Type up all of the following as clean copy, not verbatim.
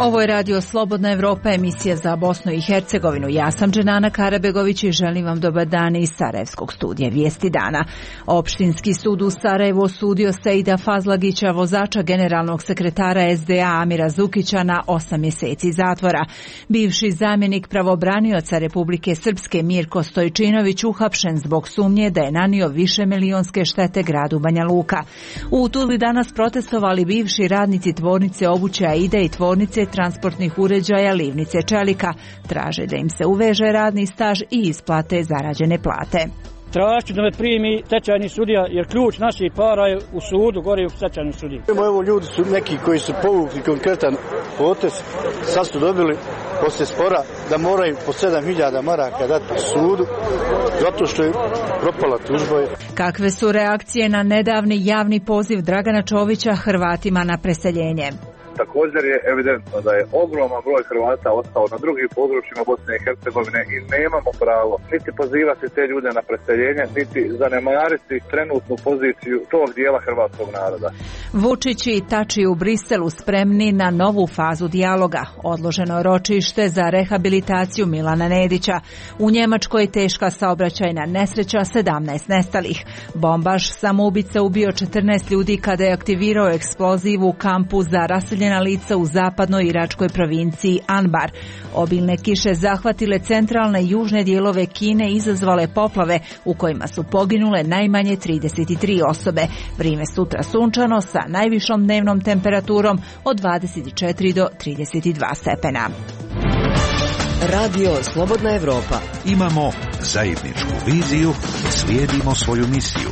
Ovo je Radio Slobodna Evropa, emisija za Bosnu i Hercegovinu. Ja sam Dženana Karabegović i želim vam dobar dan iz Sarajevskog studija Vijesti dana. Opštinski sud u Sarajevu osudio Seida Fazlagića, vozača generalnog sekretara SDA Amira Zukića, na 8 mjeseci zatvora. Bivši zamjenik pravobranioca Republike Srpske Mirko Stojčinović uhapšen zbog sumnje da je nanio višemilionske štete gradu Banja Luka. U Tuzli danas protestovali bivši radnici tvornice obuće Aida i tvornice transportnih uređaja Livnice Čelika. Traže da im se uveže radni staž i isplate zarađene plate. Tražiti da me primi stečajni sudija, jer ključ naših para je u sudu, gore u stečajnom sudiji. Evo, ljudi su neki koji su povukli konkretan potez, sad su dobili poslije spora da moraju po 7.000 maraka dati sudu, zato što je propala tužba. Kakve su reakcije na nedavni javni poziv Dragana Čovića Hrvatima na preseljenje? Također je evidentno da je ogroman broj Hrvata ostao na drugim područjima Bosne i Hercegovine i nemamo pravo niti pozivati te ljude na preseljenje, niti zanemariti trenutnu poziciju tog dijela hrvatskog naroda. Vučić i Tači u Briselu spremni na novu fazu dijaloga. Odloženo ročište za rehabilitaciju Milana Nedića. U Njemačkoj teška saobraćajna nesreća, 17 nestalih. Bombaš samoubica ubio 14 ljudi kada je aktivirao eksploziv u kampu za raseljena lica u zapadnoj iračkoj provinciji Anbar. Obilne kiše zahvatile centralne i južne dijelove Kine i izazvale poplave u kojima su poginule najmanje 33 osobe. Vrijeme sutra sunčano sa najvišom dnevnom temperaturom od 24 do 32 stepena. Radio Slobodna Evropa. Imamo zajedničku viziju, slijedimo svoju misiju.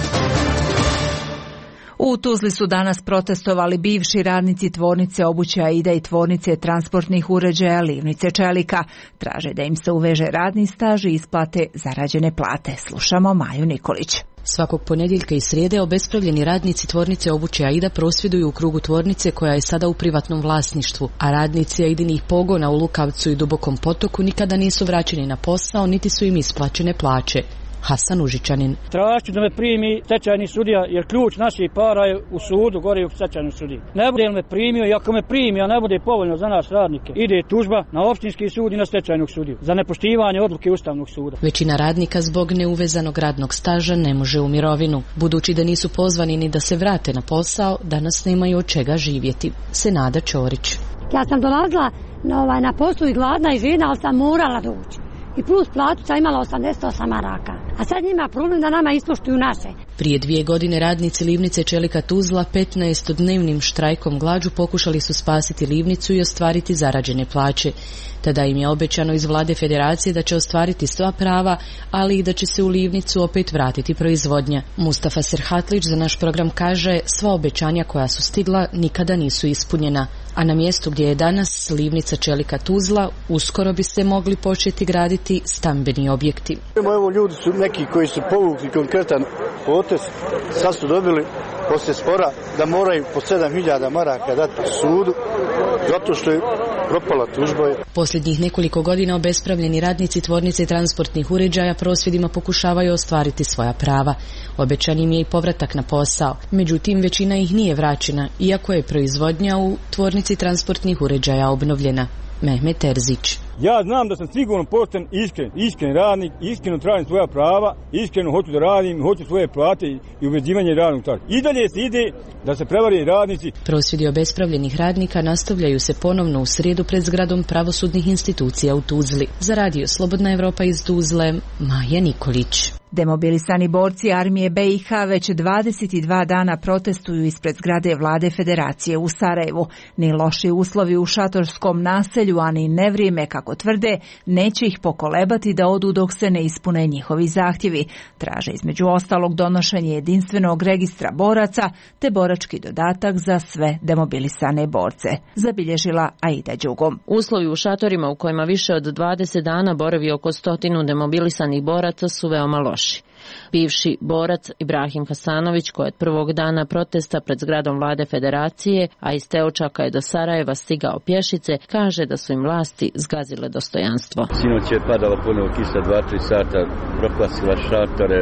U Tuzli su danas protestovali bivši radnici tvornice obuće Aida i tvornice transportnih uređaja Livnice Čelika. Traže da im se uveže radni staž i isplate zarađene plate. Slušamo Maju Nikolić. Svakog ponedjeljka i srijede obespravljeni radnici tvornice obuće Aida prosvjeduju u krugu tvornice koja je sada u privatnom vlasništvu, a radnici Aidinih pogona u Lukavcu i Dubokom Potoku nikada nisu vraćeni na posao, niti su im isplaćene plaće. Hasan Užičanin. Tražiti da me primi stečajni sudija, jer ključ naših para je u sudu, gore u stečajnom sudiji. Ne bude me primio i ako me primi, a ne bude povoljno za nas radnike, ide tužba na opštinski sud i na stečajnog sudiju za nepoštivanje odluke Ustavnog suda. Većina radnika zbog neuvezanog radnog staža ne može u mirovinu. Budući da nisu pozvani ni da se vrate na posao, danas nemaju od čega živjeti. Senada Ćorić. Ja sam dolazila na poslu i gladna i žena, ali sam morala doći. I plus platu sam imala 88 maraka. A sad njima problem da nama ispoštuju naše. Prije 2 godine radnici Livnice Čelika Tuzla 15-dnevnim štrajkom glađu pokušali su spasiti Livnicu i ostvariti zarađene plaće. Tada im je obećano iz vlade federacije da će ostvariti sva prava, ali i da će se u Livnicu opet vratiti proizvodnja. Mustafa Serhatlić za naš program kaže, sva obećanja koja su stigla nikada nisu ispunjena, a na mjestu gdje je danas Livnica Čelika Tuzla uskoro bi se mogli početi graditi stambeni objekti. Evo, ljudi su neki koji su povukli konkretan potez, sad su dobili poslije spora da moraju po 7.000 maraka dati sudu, zato što je propala tužba. Posljednjih nekoliko godina obespravljeni radnici tvornice transportnih uređaja prosvjedima pokušavaju ostvariti svoja prava. Obećan im je i povratak na posao. Međutim, većina ih nije vraćena, iako je proizvodnja u tvornici transportnih uređaja obnovljena. Mehmet Terzić. Ja znam da sam sigurno pošten, iskren radnik, iskreno tražim svoja prava, iskreno hoću da radim, hoću svoje plate i uvezivanje radnog staža. I dalje se ide da se prevari radnici. Prosvjedi obespravljenih radnika nastavljaju se ponovno u srijedu pred zgradom pravosudnih institucija u Tuzli. Za Radio Slobodna Evropa iz Tuzle, Maja Nikolić. Demobilisani borci armije BiH već 22 dana protestuju ispred zgrade vlade federacije u Sarajevu. Ni loši uslovi u šatorskom naselju, ani nevrijeme, kako tvrde, neće ih pokolebati da odu dok se ne ispune njihovi zahtjevi. Traže između ostalog donošenje jedinstvenog registra boraca te borački dodatak za sve demobilisane borce. Zabilježila Aida Đugom. Uslovi u šatorima u kojima više od 20 dana boravi oko 100 demobilisanih boraca su veoma loši. Bivši borac Ibrahim Hasanović, koji od prvog dana protesta pred zgradom vlade federacije, a iz Teočaka je do Sarajeva stigao pješice, kaže da su im vlasti zgazile dostojanstvo. Sinoć je padala ponovo kiša 2-3 sata, proklasila šatore,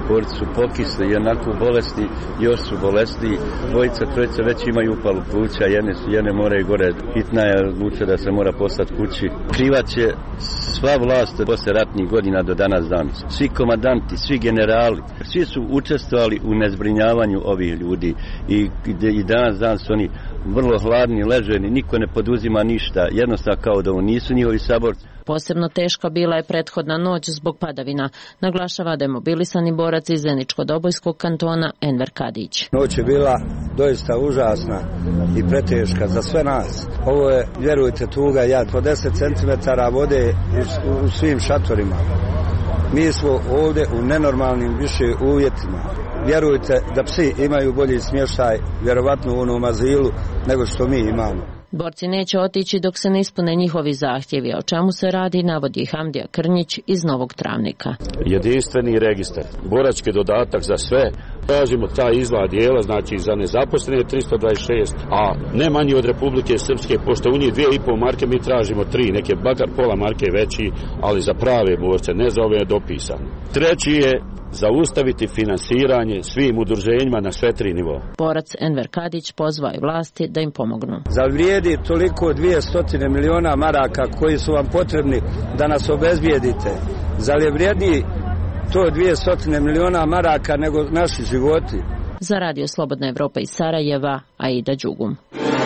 borci su pokisli i onako bolesni, još su bolesni, trojica već imaju upalu pluća, jedne moraju gore, hitna je odlučila da se mora poslati kući. Krivac je sva vlast posle ratnih godina do danas dan. Svi komandanti, svi generali, svi su učestvovali u nezbrinjavanju ovih ljudi i danas dan su oni vrlo hladni, leženi, niko ne poduzima ništa, jednostavno kao da ovo nisu njihovi saborci. Posebno teška bila je prethodna noć zbog padavina, naglašava demobilisani borac iz Zeničko-Dobojskog kantona Enver Kadić. Noć je bila doista užasna i preteška za sve nas. Ovo je, vjerujte, tuga jad, po 10 cm vode u svim šatorima. Mi smo ovdje u nenormalnim više uvjetima. Vjerujte da psi imaju bolji smještaj, vjerovatno u onom azilu, nego što mi imamo. Borci neće otići dok se ne ispune njihovi zahtjevi, o čemu se radi, navodi Hamdija Krnjić iz Novog Travnika. Jedinstveni registar, borački dodatak za sve. Tražimo taj izgled dijela, znači za nezaposlene 326, a ne manji od Republike Srpske, pošto u njih 2,5 marke mi tražimo 3, neke bakar pola marke veći, ali za prave borce, ne za ove dopisane. Treći je zaustaviti finansiranje svim udruženjima na sve 3 nivoa. Borac Enver Kadić pozvao je vlasti da im pomognu. Zavrijedi toliko 200 miliona maraka koji su vam potrebni da nas obezbijedite. Zar je vrijedniji to 200 miliona maraka nego naši životi? Za Radio Slobodna Evropa iz Sarajeva, Aida Đugum.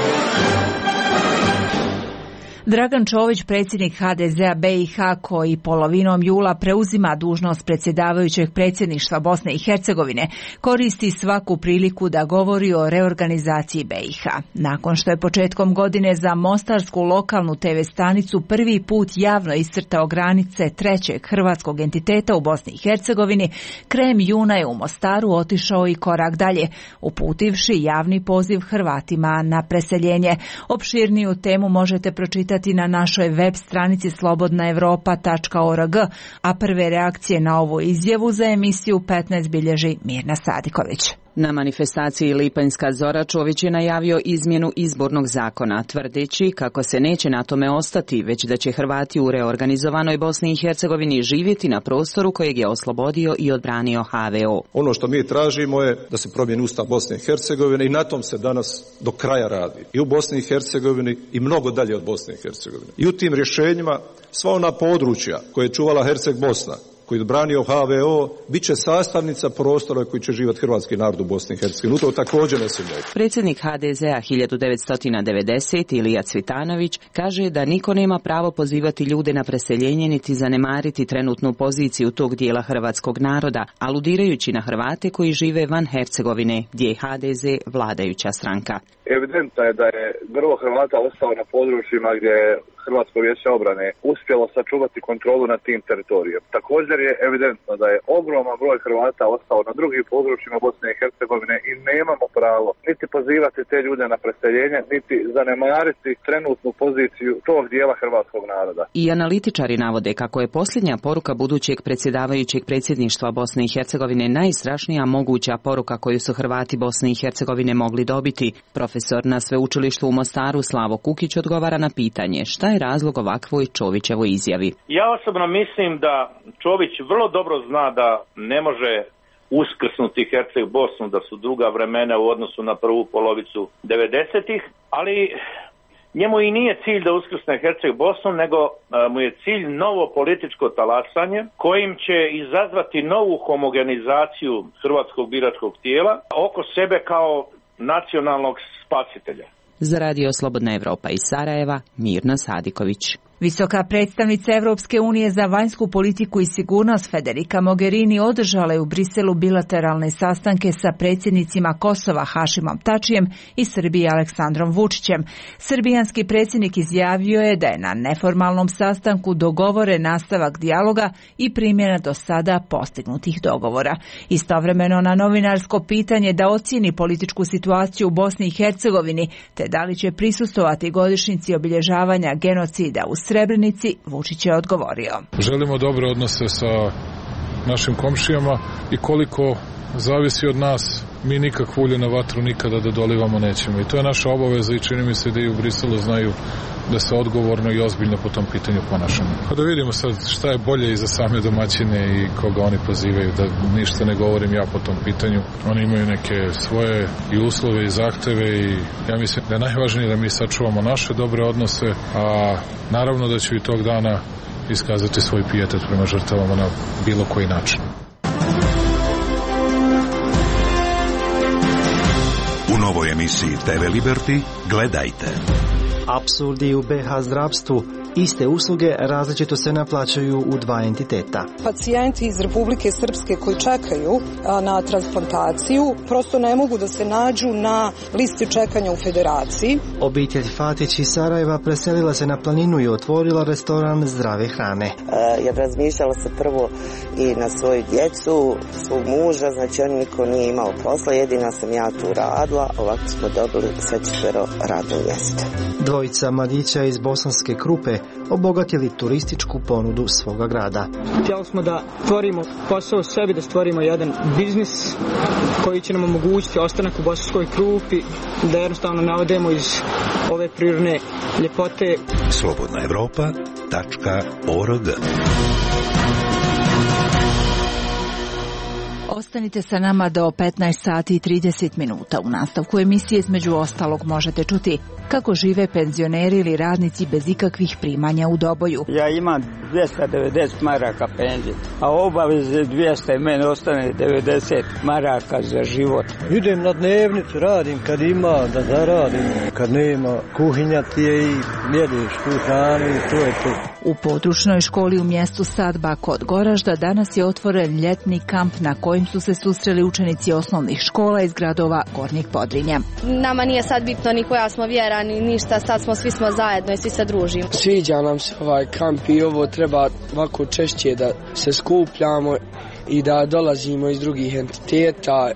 Dragan Čović, predsjednik HDZ-a BiH, koji polovinom jula preuzima dužnost predsjedavajućeg predsjedništva Bosne i Hercegovine, koristi svaku priliku da govori o reorganizaciji BiH. Nakon što je početkom godine za mostarsku lokalnu TV stanicu prvi put javno iscrtao granice trećeg hrvatskog entiteta u Bosni i Hercegovini, krajem juna je u Mostaru otišao i korak dalje, uputivši javni poziv Hrvatima na preseljenje. Opširniju temu možete pročitati na našoj web stranici slobodnaevropa.org, a prve reakcije na ovu izjavu za emisiju 15 bilježi Mirna Sadiković. Na manifestaciji Lipanjska zora Čović je najavio izmjenu izbornog zakona, tvrdeći kako se neće na tome ostati, već da će Hrvati u reorganizovanoj Bosni i Hercegovini živjeti na prostoru kojeg je oslobodio i odbranio HVO. Ono što mi tražimo je da se promijeni Ustav Bosne i Hercegovine i na tom se danas do kraja radi. I u Bosni i Hercegovini i mnogo dalje od Bosne i Hercegovine. I u tim rješenjima sva ona područja koje je čuvala Herceg Bosna, koji je odbranio HVO, bit će sastavnica prostora koji će živjeti hrvatski narod u Bosni i Hercegovini. U to također ne sumnjaju. Predsjednik HDZ-a 1990. Ilija Cvitanović kaže da niko nema pravo pozivati ljude na preseljenje niti zanemariti trenutnu poziciju tog dijela hrvatskog naroda, aludirajući na Hrvate koji žive van Hercegovine, gdje je HDZ vladajuća stranka. Evidentno je da je grlo Hrvata ostalo na područjima gdje je Hrvatsko vijeće obrane uspjelo sačuvati kontrolu nad tim teritorijom. Također je evidentno da je ogroman broj Hrvata ostao na drugim područjima Bosne i Hercegovine i nemamo pravo niti pozivati te ljude na preseljenje, niti zanemariti trenutnu poziciju tog dijela hrvatskog naroda. I analitičari navode kako je posljednja poruka budućeg predsjedavajućeg predsjedništva Bosne i Hercegovine najstrašnija moguća poruka koju su Hrvati Bosne i Hercegovine mogli dobiti. Profesor na sveučilištu u Mostaru Slavo Kukić odgovara na pitanje šta je razlog ovakvoj Čovićevoj izjavi. Ja osobno mislim da Čović vrlo dobro zna da ne može uskrsnuti Herceg Bosnu, da su druga vremena u odnosu na prvu polovicu 90-ih, ali njemu i nije cilj da uskrsne Herceg Bosnu, nego mu je cilj novo političko talasanje kojim će izazvati novu homogenizaciju hrvatskog biračkog tijela oko sebe kao nacionalnog spasitelja. Za Radio Slobodna Evropa iz Sarajeva, Mirna Sadiković. Visoka predstavnica Evropske unije za vanjsku politiku i sigurnost Federica Mogherini održala je u Briselu bilateralne sastanke sa predsjednicima Kosova Hašimom Tačijem i Srbije Aleksandrom Vučićem. Srbijanski predsjednik izjavio je da je na neformalnom sastanku dogovoren nastavak dijaloga i primjena do sada postignutih dogovora. Istovremeno na novinarsko pitanje da ocijeni političku situaciju u Bosni i Hercegovini te da li će prisustvovati godišnjici obilježavanja genocida u Srebrenici, Vučić je odgovorio. Želimo dobre odnose sa našim komšijama i koliko zavisi od nas, mi nikakvu ulje na vatru nikada da dolivamo nećemo. I to je naša obaveza i čini mi se da i u Briselu znaju da se odgovorno i ozbiljno po tom pitanju ponašamo. Pa da vidimo sad šta je bolje i za same domaćine i koga oni pozivaju, da ništa ne govorim ja po tom pitanju. Oni imaju neke svoje i uslove i zahteve i ja mislim da je najvažnije da mi sačuvamo naše dobre odnose, a naravno da ću i tog dana iskazati svoj pijetet prema žrtvama na bilo koji način. U novoj emisiji TV Liberty gledajte. Apsurdi u BiH zdravstvu. Iste usluge različito se naplaćuju u dva entiteta. Pacijenti iz Republike Srpske koji čekaju na transplantaciju prosto ne mogu da se nađu na listi čekanja u Federaciji. Obitelj Fatić iz Sarajeva preselila se na planinu i otvorila restoran zdrave hrane. Ja razmišljala se prvo i na svoju djecu, svog muža, znači on niko nije imao posla, jedina sam ja tu radila, ovako smo dobili sve 4 radno mjesto. Dvojica mladića iz Bosanske Krupe obogatili turističku ponudu svoga grada. Htjeli smo da stvorimo posao sebi, da stvorimo jedan biznis koji će nam omogućiti ostanak u Bosanskoj Krupi, da jednostavno navodemo iz ove prirodne ljepote. slobodnaevropa.org. Ostanite sa nama do 15 sati i 30 minuta. U nastavku emisije između ostalog možete čuti kako žive penzioneri ili radnici bez ikakvih primanja u Doboju. Ja imam 290 maraka penzije, a obaveze 200 i meni ostane 90 maraka za život. Idem na dnevnicu, radim kad ima da zaradim, kad nema kuhinja ti je i jedeš tu hranu i to je to. U područnoj školi u mjestu Sadba kod Goražda danas je otvoren ljetni kamp na kojim su se susreli učenici osnovnih škola iz gradova Gornjeg Podrinja. Nama nije sad bitno ni koja smo vjera ni ništa, sad svi smo zajedno i svi se družimo. Sviđa nam se ovaj kamp i ovo treba ovako češće da se skupljamo i da dolazimo iz drugih entiteta.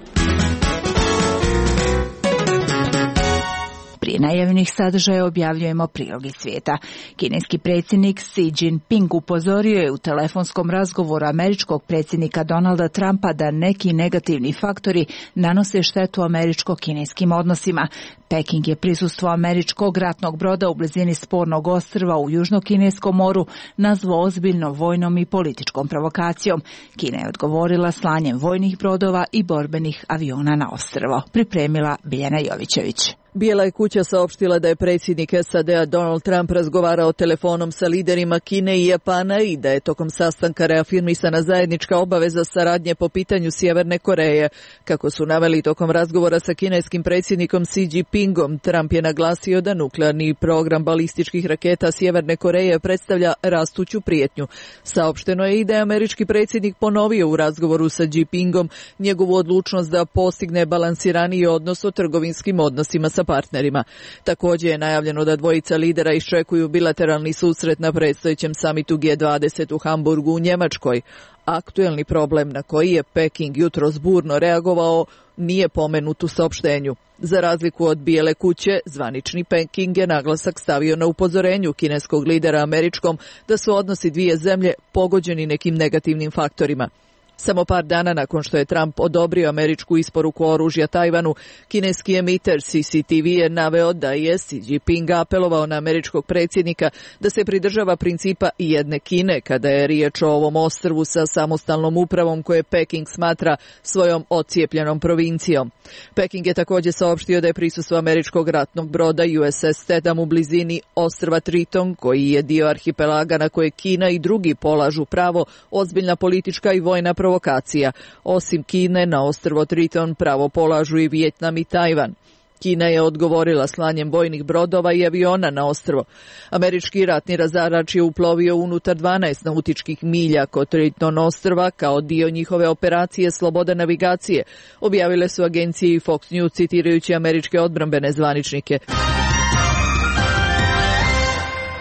Prije najavljenih sadržaja objavljujemo prilog iz svijeta. Kineski predsjednik Xi Jinping upozorio je u telefonskom razgovoru američkog predsjednika Donalda Trumpa da neki negativni faktori nanose štetu američko-kineskim odnosima. Peking je prisustvo američkog ratnog broda u blizini spornog ostrva u Južno-Kineskom moru nazvao ozbiljno vojnom i političkom provokacijom. Kina je odgovorila slanjem vojnih brodova i borbenih aviona na ostrvo. Pripremila Biljana Jovićević. Bijela je kuća saopštila da je predsjednik SAD-a Donald Trump razgovarao telefonom sa liderima Kine i Japana i da je tokom sastanka reafirmisana zajednička obaveza saradnje po pitanju Sjeverne Koreje. Kako su naveli tokom razgovora sa kineskim predsjednikom Xi Jinpingom, Trump je naglasio da nuklearni program balističkih raketa Sjeverne Koreje predstavlja rastuću prijetnju. Saopšteno je i da je američki predsjednik ponovio u razgovoru sa Jinpingom njegovu odlučnost da postigne balansiraniji odnos o trgovinskim odnosima sa partnerima. Također je najavljeno da dvojica lidera iščekuju bilateralni susret na predstojećem samitu G20 u Hamburgu u Njemačkoj. Aktuelni problem na koji je Peking jutros burno reagovao nije pomenut u saopštenju. Za razliku od Bijele kuće, zvanični Peking je naglasak stavio na upozorenju kineskog lidera američkom da su odnosi dvije zemlje pogođeni nekim negativnim faktorima. Samo par dana nakon što je Trump odobrio američku isporuku oružja Tajvanu, kineski emiter CCTV je naveo da je Xi Jinping apelovao na američkog predsjednika da se pridržava principa jedne Kine kada je riječ o ovom ostrvu sa samostalnom upravom koje Peking smatra svojom ocijepljenom provincijom. Peking je također saopštio da je prisustvo američkog ratnog broda USS Tatum u blizini ostrva Triton, koji je dio arhipelaga na koje Kina i drugi polažu pravo, ozbiljna politička i vojna provokacija. Osim Kine, na ostrvo Triton pravo polažu i Vijetnam i Tajvan. Kina je odgovorila slanjem vojnih brodova i aviona na ostrvo. Američki ratni razarač je uplovio unutar 12 nautičkih milja kod Triton ostrva kao dio njihove operacije Sloboda navigacije, objavile su agencije i Fox News citirajući američke odbrambene zvaničnike.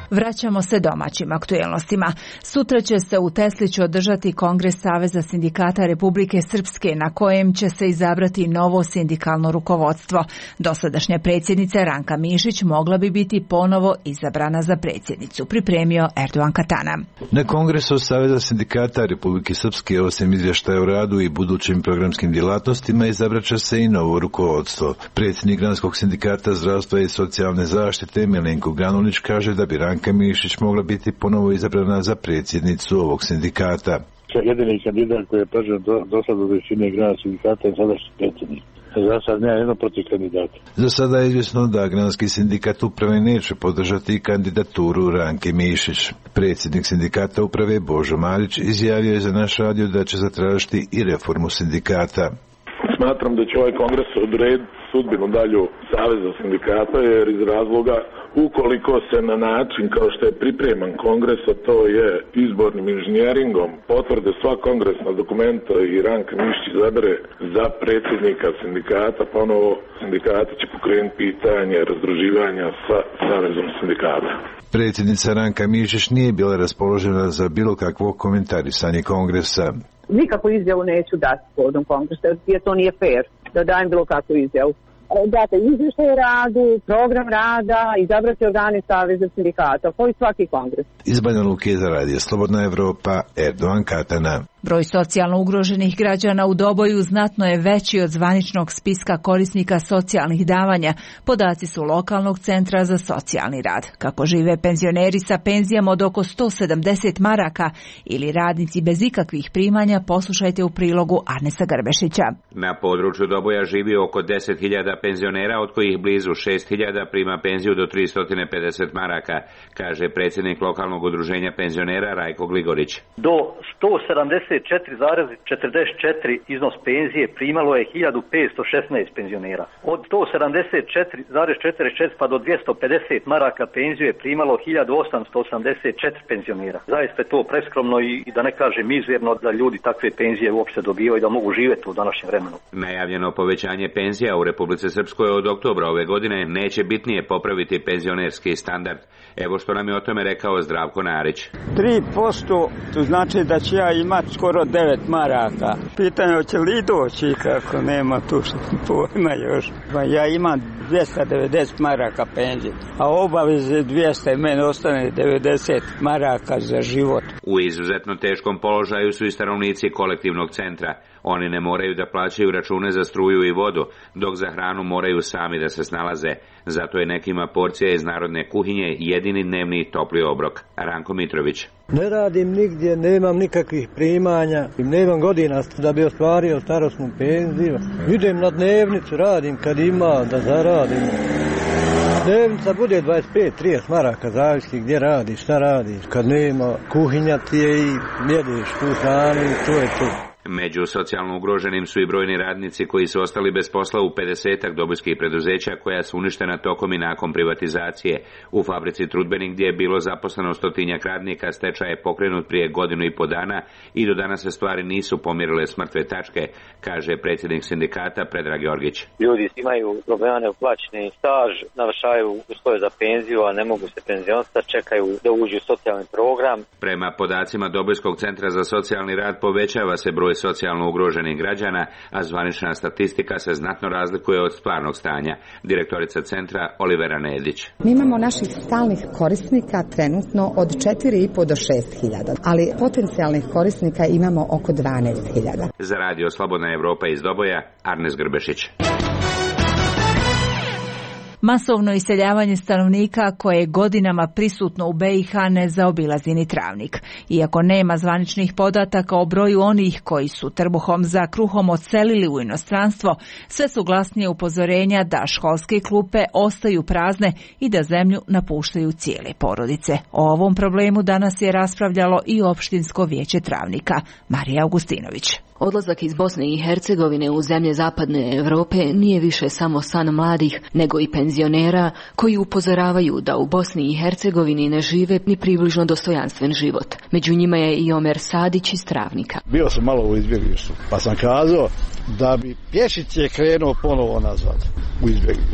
Vraćamo se domaćim aktuelnostima. Sutra će se u Tesliću održati Kongres Saveza sindikata Republike Srpske na kojem će se izabrati novo sindikalno rukovodstvo. Dosadašnja predsjednica Ranka Mišić mogla bi biti ponovo izabrana za predsjednicu, pripremio Erdogan Katana. Na Kongresu Saveza sindikata Republike Srpske osim izvještaja o radu i budućim programskim djelatnostima izabraće se i novo rukovodstvo. Predsjednik Granskog sindikata zdravstva i socijalne zaštite Milenko Ganulić kaže da bi Ranka Mišić mogla biti ponovo izabrana za predsjednicu ovog sindikata. Jedini kandidat koji je predložen do sada od većine Granskog sindikata je sadašnji predsjednik. Za sad nema jedno protiv kandidata. Za sada je izvjesno da Granski sindikat uprave neće podržati kandidaturu Ranke Mišić. Predsjednik sindikata uprave Božo Marić izjavio je za naš radio da će zatražiti i reformu sindikata. Smatram da će ovaj kongres odrediti sudbinu dalju Saveza sindikata, jer iz razloga ukoliko se na način kao što je pripreman kongres, a to je izbornim inženjeringom, potvrde sva kongresna dokumenta i Ranka Mišić izabere za predsjednika sindikata, ponovo sindikati će pokrenuti pitanje razdruživanja sa Savezom sindikata. Predsjednica Ranka Mišić nije bila raspoložena za bilo kakvo komentarisanje kongresa. Nikakvu izjavu neću dati povodom kongresa, jer to nije fair da dajem bilo kakvu izjavu. Date izvještaj o radu, program rada, izabrati organi Saveza sindikata, kao i svaki kongres. Iz Banja Luke za radio Slobodna Evropa, Erdogan Katana. Broj socijalno ugroženih građana u Doboju znatno je veći od zvaničnog spiska korisnika socijalnih davanja. Podaci su lokalnog centra za socijalni rad. Kako žive penzioneri sa penzijama od oko 170 maraka ili radnici bez ikakvih primanja, poslušajte u prilogu Arnesa Grbešića. Na području Doboja živi oko 10.000 penzionera, od kojih blizu 6.000 prima penziju do 350 maraka, kaže predsjednik lokalnog udruženja penzionera Rajko Gligorić. Do 174,44 iznos penzije primalo je 1516 penzionera. Od 174,44 pa do 250 maraka penziju je primalo 1884 penzionera. Zaista je to preskromno i da ne kažem mizerno da ljudi takve penzije uopšte dobivaju i da mogu živjeti u današnjem vremenu. Najavljeno povećanje penzija u Republici Srpskoj od oktobra ove godine neće bitnije popraviti penzionerski standard. Evo što nam je o tome rekao Zdravko Narić. 3% to znači da će ja imati skoro 9 maraka. Pitanje hoće li doći kako nema tu pojma još. Ja imam 290 maraka penzije, a obaveze 200 i meni ostane 90 maraka za život. U izuzetno teškom položaju su i stanovnici kolektivnog centra. Oni ne moraju da plaćaju račune za struju i vodu, dok za hranu moraju sami da se snalaze. Zato je nekima porcija iz narodne kuhinje jedini dnevni topli obrok. Ranko Mitrović. Ne radim nigdje, nemam nikakvih primanja, nemam godina da bi ostvario starosnu penziju. Idem na dnevnicu, radim kad ima da zaradim. Dnevnica bude 25-30 maraka, zavisi gdje radiš, šta radiš. Kad nema, kuhinja ti je i jedeš tu hranu i to je to. Među socijalno ugroženim su i brojni radnici koji su ostali bez posla u 50-ak dobojskih preduzeća koja su uništena tokom i nakon privatizacije. U fabrici Trudbenik gdje je bilo zaposleno 100-tinjak radnika, stečaj je pokrenut prije 1,5 dana i do danas se stvari nisu pomirile s mrtve tačke, kaže predsjednik sindikata Predrag Georgić. Ljudi imaju problema neuplaćeni staž, navršavaju uslove za penziju, a ne mogu se penzionisati, čekaju da uđu u socijalni program. Prema podacima Dobojskog centra za socijalni rad povećava se broj socijalno ugroženih građana, a zvanična statistika se znatno razlikuje od stvarnog stanja. Direktorica centra Olivera Nedić. Mi imamo naših stalnih korisnika trenutno od 4,5 do 6.000, ali potencijalnih korisnika imamo oko 12.000. Za radio Slobodna Evropa iz Doboja, Arnes Grbešić. Masovno iseljavanje stanovnika koje je godinama prisutno u BiH ne zaobilazi ni Travnik. Iako nema zvaničnih podataka o broju onih koji su trbuhom za kruhom odselili u inostranstvo, sve su glasnije upozorenja da školske klupe ostaju prazne i da zemlju napuštaju cijele porodice. O ovom problemu danas je raspravljalo i opštinsko vijeće Travnika. Marija Augustinović. Odlazak iz Bosne i Hercegovine u zemlje zapadne Europe nije više samo san mladih, nego i penzionera koji upozoravaju da u Bosni i Hercegovini ne žive ni približno dostojanstven život. Među njima je i Omer Sadić iz Travnika. Bio sam malo u izbjeglištvu, pa sam kazao da bi pješice krenuo ponovo nazad u izbjeglištvu.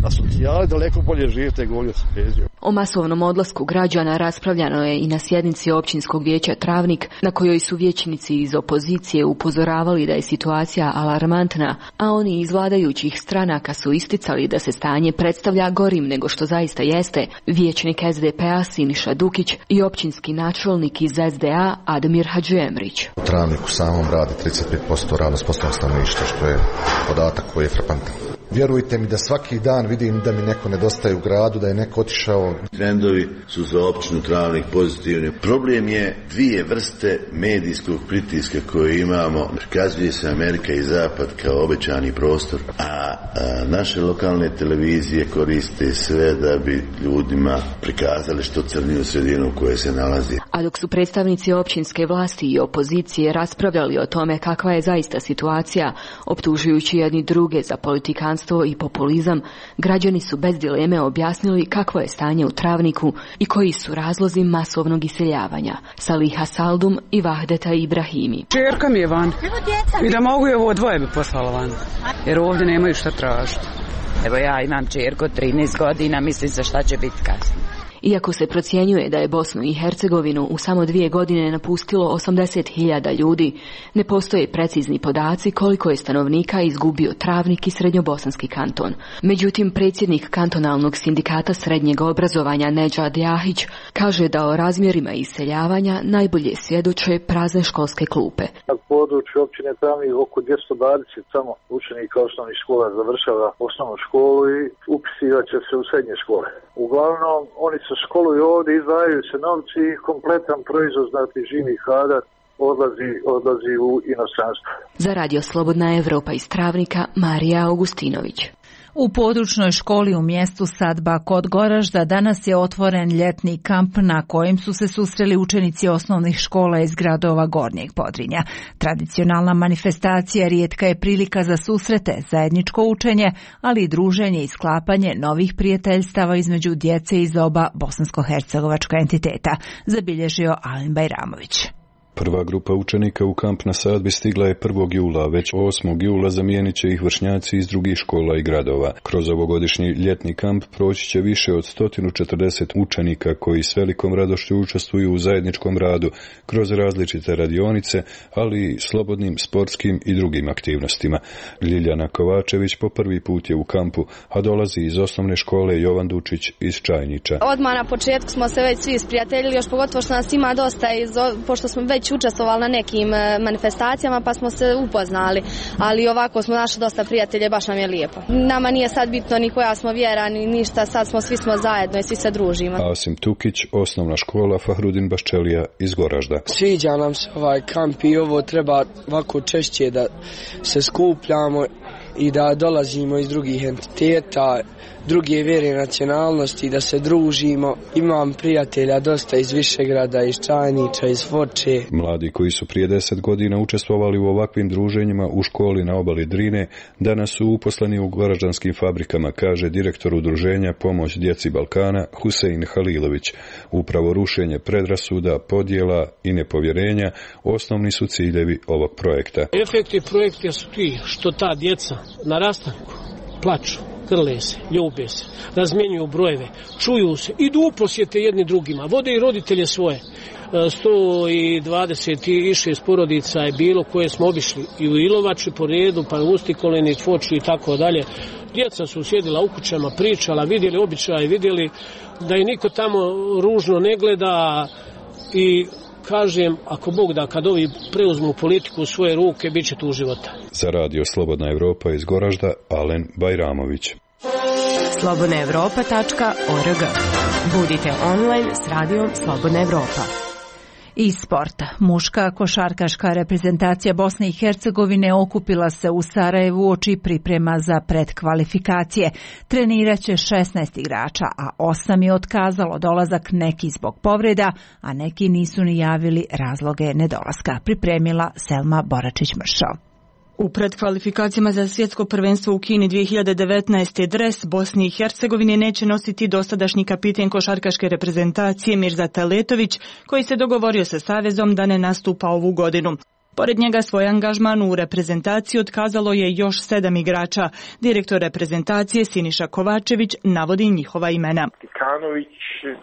na socijali daleko bolje živite govorio sa penzijom. O masovnom odlasku građana raspravljano je i na sjednici općinskog vijeća Travnik, na kojoj su vijećnici iz opozicije upozoravali da je situacija alarmantna, a oni iz vladajućih stranaka su isticali da se stanje predstavlja gorim nego što zaista jeste. Vijećnik SDP-a Siniša Dukić i općinski načelnik iz SDA Admir Hadžiemrić. U Travniku samom radi 35% radno sposobnog stanovništva, što je podatak koji je frapantan. Vjerujte mi da svaki dan vidim da mi neko nedostaje u gradu, da je neko otišao. Trendovi su za općinu Travnik pozitivni. Problem je dvije vrste medijskog pritiska koje imamo. Prikazuje se Amerika i Zapad kao obećani prostor, a naše lokalne televizije koriste sve da bi ljudima prikazali što crniju sredinu u kojoj se nalazi. A dok su predstavnici općinske vlasti i opozicije raspravljali o tome kakva je zaista situacija, optužujući jedni druge za politikanstvo i populizam, građani su bez dileme objasnili kakvo je stanje u Travniku i koji su razlozi masovnog iseljavanja. Saliha Saldum i Vahdeta Ibrahimi. Čerka mi je van i da mogu je ovo dvoje bi poslala van, jer ovdje nemaju šta tražiti. Evo ja imam čerku 13 godina, mislim za šta će biti kasnije. Iako se procjenjuje da je Bosnu i Hercegovinu u samo 2 godine napustilo 80.000 ljudi, ne postoje precizni podaci koliko je stanovnika izgubio Travnik i Srednjobosanski kanton. Međutim, predsjednik kantonalnog sindikata srednjeg obrazovanja Nedžad Jahić kaže da o razmjerima iseljavanja najbolje svjedoče prazne školske klupe. Na području općine Travnik oko 220 samo učenika osnovnih škola završava osnovnu školu i upisivat će se u srednje škole. Uglavnom, oni se školuju ovdje, izdvajaju se novci i kompletan proizvod, znati živi kadar odlazi u inostranstvo. Za Radio Slobodna Evropa iz Travnika, Marija Augustinović. U područnoj školi u mjestu Sadba kod Goražda danas je otvoren ljetni kamp na kojem su se susreli učenici osnovnih škola iz gradova Gornjeg Podrinja. Tradicionalna manifestacija rijetka je prilika za susrete, zajedničko učenje, ali i druženje i sklapanje novih prijateljstava između djece iz oba bosansko-hercegovačka entiteta, zabilježio Alen Bajramović. Prva grupa učenika u kamp na Sadbi stigla je 1. jula, već 8. jula zamijenit će ih vršnjaci iz drugih škola i gradova. Kroz ovogodišnji ljetni kamp proći će više od 140 učenika koji s velikom radošću učestvuju u zajedničkom radu kroz različite radionice, ali i slobodnim, sportskim i drugim aktivnostima. Ljiljana Kovačević po prvi put je u kampu, a dolazi iz osnovne škole Jovan Dučić iz Čajnića. Odmah na početku smo se već svi sprijateljili, još pogotovo što nas ima dosta, pošto smo već učestvovali na nekim manifestacijama pa smo se upoznali, ali ovako smo našli dosta prijatelje, baš nam je lijepo. Nama nije sad bitno ni koja smo vjera ni ništa, sad svi smo zajedno i svi se družimo. Asim Tukić, osnovna škola Fahrudin Baščelija iz Goražda. Sviđa nam se ovaj kamp i ovo treba ovako češće da se skupljamo i da dolazimo iz drugih entiteta, druge vjere, nacionalnosti, da se družimo. Imam prijatelja dosta iz Višegrada, iz Čajnića, iz Foče. Mladi koji su prije 10 godina učestvovali u ovakvim druženjima u školi na obali Drine, danas su uposleni u goraždanskim fabrikama, kaže direktor udruženja Pomoć djeci Balkana Husein Halilović. Upravo rušenje predrasuda, podjela i nepovjerenja osnovni su ciljevi ovog projekta. Efekti projekta su ti što ta djeca na rastanku plaču, grle se, ljube se, razmjenjuju brojeve, čuju se, idu u posjete jedni drugima, vode i roditelje svoje. 126 porodica je bilo koje smo obišli i u Ilovači po redu, pa u Ustikolini, Foču i tako dalje. Djeca su sjedila u kućama, pričala, vidjeli običaje, vidjeli da i niko tamo ružno ne gleda i kažem, ako Bog da, kad ovi preuzmu politiku u svoje ruke, bit će tu života. Za Radio Slobodna Evropa iz Goražda, Alen Bajramović. slobodnaevropa.org. Budite online s radijom Slobodna Evropa. Iz sporta. Muška košarkaška reprezentacija Bosne i Hercegovine okupila se u Sarajevu uoči priprema za predkvalifikacije. Treniraće 16 igrača, a 8 je otkazalo dolazak, neki zbog povreda, a neki nisu ni javili razloge nedolaska. Pripremila Selma Boračić-Mršo. U predkvalifikacijama za svjetsko prvenstvo u Kini 2019. dres Bosni i Hercegovine neće nositi dosadašnji kapiten košarkaške reprezentacije Mirza Taletović, koji se dogovorio sa savezom da ne nastupa ovu godinu. Pored njega svoj angažman u reprezentaciji otkazalo je još 7 igrača. Direktor reprezentacije Siniša Kovačević navodi njihova imena. Tikanović,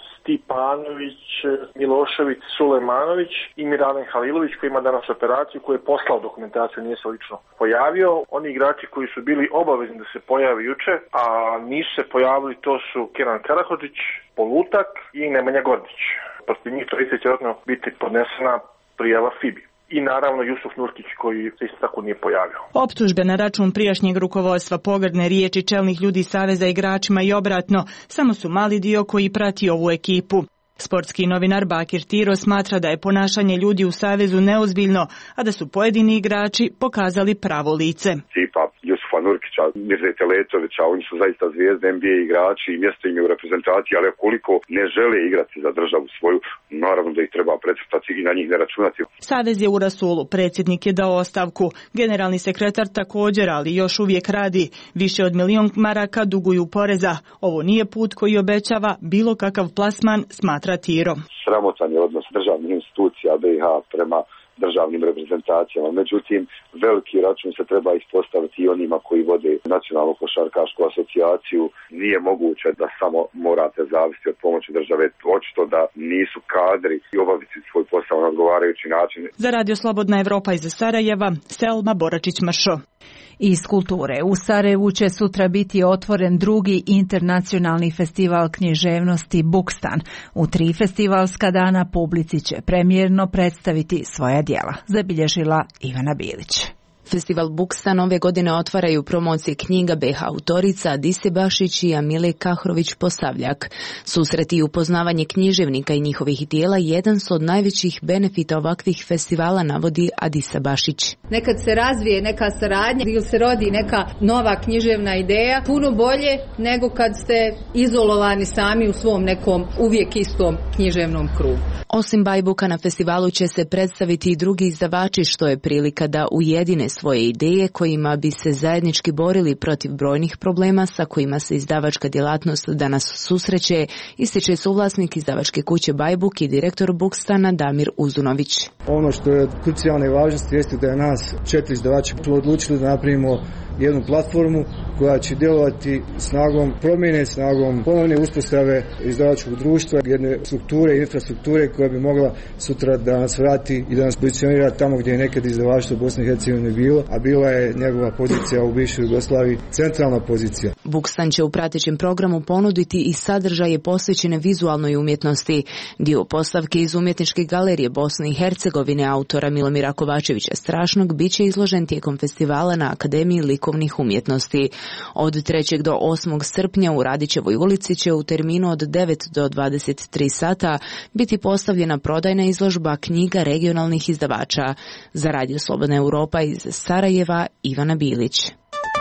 Stipanović, Milošević, Sulejmanović i Miraden Halilović koji ima danas operaciju, koji je poslao dokumentaciju, nije se lično pojavio. Oni igrači koji su bili obavezni da se pojave juče, a nisu se pojavili, to su Kenan Karahodžić, Polutak i Nemanja Gordić. Protiv njih trojice će vjerojatno biti podnesena prijava FIBI. I naravno Jusuf Nurkić koji se isto tako nije pojavio. Optužbe na račun prijašnjeg rukovodstva, pogrdne riječi čelnih ljudi Saveza igračima i obratno samo su mali dio koji prati ovu ekipu. Sportski novinar Bakir Tiro smatra da je ponašanje ljudi u Savezu neozbiljno, a da su pojedini igrači pokazali pravo lice. Tipa Jusufa Nurkića, Mirzete Letovića, oni su zaista zvijezde, NBA igrači i mjesto im je u reprezentaciji, ali ukoliko ne žele igrati za državu svoju, naravno da ih treba precrtati i na njih ne računati. Savez je u rasulu, predsjednik je dao ostavku. Generalni sekretar također, ali još uvijek radi. Više od 1 milion maraka duguju poreza. Ovo nije put koji obećava bilo kakav plasman, smatra Tiro. Sramotan je odnos državnih institucija BiH prema državnim reprezentacijama. Međutim, veliki račun se treba ispostaviti i onima koji vode Nacionalnu košarkašku asocijaciju. Nije moguće da samo morate zavisiti od pomoći države. Očito da nisu kadri i obaviti svoj posao na odgovarajući način. Za Radio Slobodna Evropa iz Sarajeva, Selma Boračić-Mršo. Iz kulture. U Sarajevu će sutra biti otvoren drugi internacionalni festival književnosti Bukstan. U 3 festivalska dana publici će premijerno predstaviti svoja djela, zabilježila Ivana Bilić. Festival Bukstan ove godine otvaraju promocije knjiga BiH autorica Adise Bašić i Amile Kahrović-Posavljak. Susreti i upoznavanje književnika i njihovih dijela jedan su od najvećih benefita ovakvih festivala, navodi Adisa Bašić. Nekad se razvije neka saradnja ili se rodi neka nova književna ideja, puno bolje nego kad ste izolovani sami u svom nekom uvijek istom književnom krugu. Osim Bajbuka na festivalu će se predstaviti i drugi izdavači, što je prilika da ujedine svoje ideje kojima bi se zajednički borili protiv brojnih problema sa kojima se izdavačka djelatnost danas susreće, ističe suvlasnik izdavačke kuće Bajbuk i direktor Bukstana Damir Uzunović. Ono što je od krucijalne važnosti jeste da je nas 4 izdavača odlučili da napravimo jednu platformu koja će djelovati snagom promjene, snagom ponovne uspostave izdavačkog društva, jedne strukture i infrastrukture koja bi mogla sutra da nas vrati i da nas pozicionira tamo gdje je nekad izdavaštvo Bosne i Hercegovine bilo, a bila je njegova pozicija u bivšoj Jugoslaviji centralna pozicija. Bukstan će u pratećem programu ponuditi i sadržaje posvećene vizualnoj umjetnosti. Dio postavke iz Umjetničke galerije Bosne i Hercegovine autora Milomira Kovačevića Strašnog bit će izložen tijekom festivala na Akademiji likovnih umjetnosti. Od 3. do 8. srpnja u Radićevoj ulici će u terminu od 9 do 23 sata biti postavljena prodajna izložba knjiga regionalnih izdavača. Za Radio Slobodna Europa iz Sarajeva, Ivana Bilić.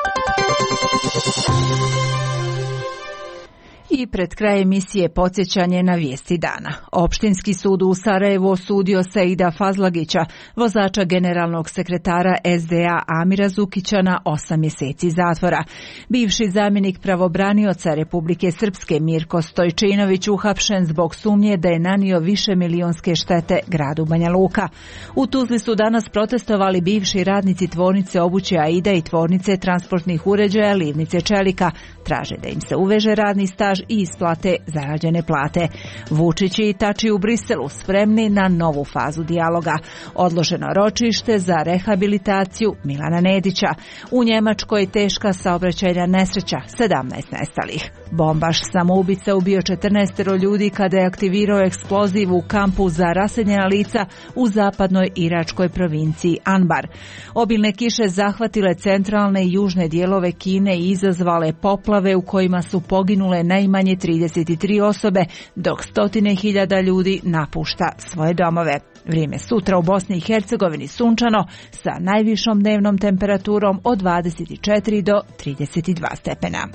I pred kraj emisije podsjećanje na vijesti dana. Opštinski sud u Sarajevu osudio Seida Fazlagića, vozača generalnog sekretara SDA Amira Zukića, na 8 mjeseci zatvora. Bivši zamjenik pravobranioca Republike Srpske Mirko Stojčinović uhapšen zbog sumnje da je nanio višemilionske štete gradu Banja Luka. U Tuzli su danas protestovali bivši radnici tvornice obuće Aida i tvornice transportnih uređaja Livnice Čelika. Traže da im se uveže radni staž i isplate zarađene plate. Vučić i Tači u Briselu spremni na novu fazu dijaloga. Odloženo ročište za rehabilitaciju Milana Nedića. U Njemačkoj teška saobraćajna nesreća, 17 nestalih. Bombaš samoubica ubio 14 ljudi kada je aktivirao eksploziv u kampu za raseljena lica u zapadnoj iračkoj provinciji Anbar. Obilne kiše zahvatile centralne i južne dijelove Kine i izazvale poplave u kojima su poginule najmanje 33 osobe, dok 100.000 ljudi napušta svoje domove. Vrijeme sutra u Bosni i Hercegovini sunčano sa najvišom dnevnom temperaturom od 24 do 32 stepena.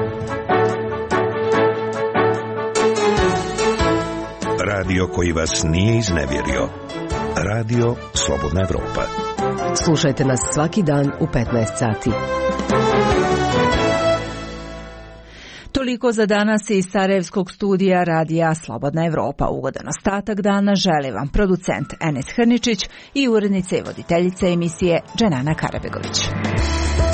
Radio koji vas nije iznevjerio. Radio Slobodna Evropa. Slušajte nas svaki dan u 15 sati. Toliko za danas iz Sarajevskog studija radija Slobodna Evropa. Ugodan ostatak dana želi vam producent Enes Hrničić i urednica i voditeljica emisije Dženana Karabegović.